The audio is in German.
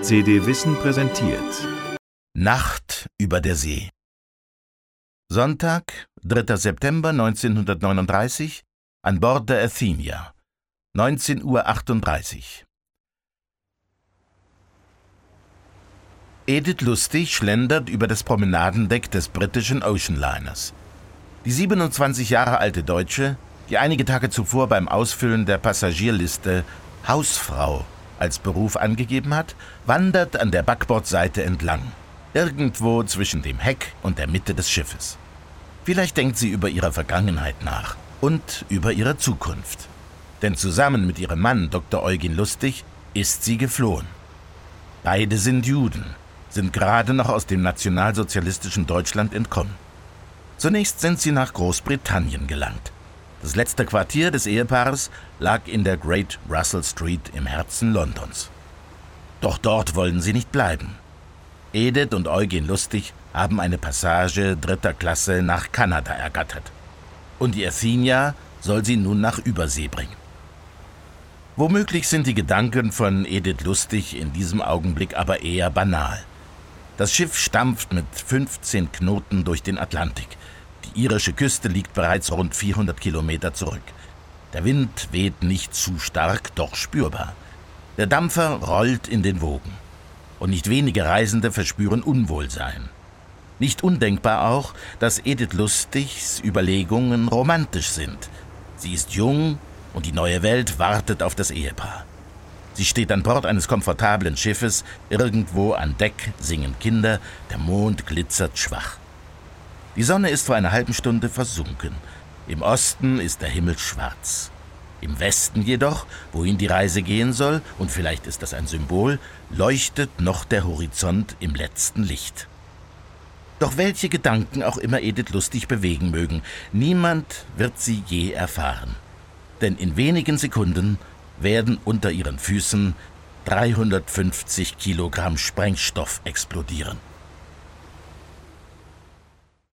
CD Wissen präsentiert. Nacht über der See. Sonntag, 3. September 1939, an Bord der Athenia, 19:38 Uhr. Edith Lustig schlendert über das Promenadendeck des britischen Oceanliners. Die 27 Jahre alte Deutsche, die einige Tage zuvor beim Ausfüllen der Passagierliste Hausfrau als Beruf angegeben hat, wandert an der Backbordseite entlang, irgendwo zwischen dem Heck und der Mitte des Schiffes. Vielleicht denkt sie über ihre Vergangenheit nach und über ihre Zukunft. Denn zusammen mit ihrem Mann Dr. Eugen Lustig ist sie geflohen. Beide sind Juden, sind gerade noch aus dem nationalsozialistischen Deutschland entkommen. Zunächst sind sie nach Großbritannien gelangt. Das letzte Quartier des Ehepaares lag in der Great Russell Street im Herzen Londons. Doch dort wollen sie nicht bleiben. Edith und Eugen Lustig haben eine Passage 3. Klasse nach Kanada ergattert. Und die Athenia soll sie nun nach Übersee bringen. Womöglich sind die Gedanken von Edith Lustig in diesem Augenblick aber eher banal. Das Schiff stampft mit 15 Knoten durch den Atlantik. Die irische Küste liegt bereits rund 400 Kilometer zurück. Der Wind weht nicht zu stark, doch spürbar. Der Dampfer rollt in den Wogen. Und nicht wenige Reisende verspüren Unwohlsein. Nicht undenkbar auch, dass Edith Lustigs Überlegungen romantisch sind. Sie ist jung und die neue Welt wartet auf das Ehepaar. Sie steht an Bord eines komfortablen Schiffes, irgendwo an Deck singen Kinder, der Mond glitzert schwach. Die Sonne ist vor einer halben Stunde versunken. Im Osten ist der Himmel schwarz. Im Westen jedoch, wohin die Reise gehen soll, und vielleicht ist das ein Symbol, leuchtet noch der Horizont im letzten Licht. Doch welche Gedanken auch immer Edith Lustig bewegen mögen, niemand wird sie je erfahren. Denn in wenigen Sekunden werden unter ihren Füßen 350 Kilogramm Sprengstoff explodieren.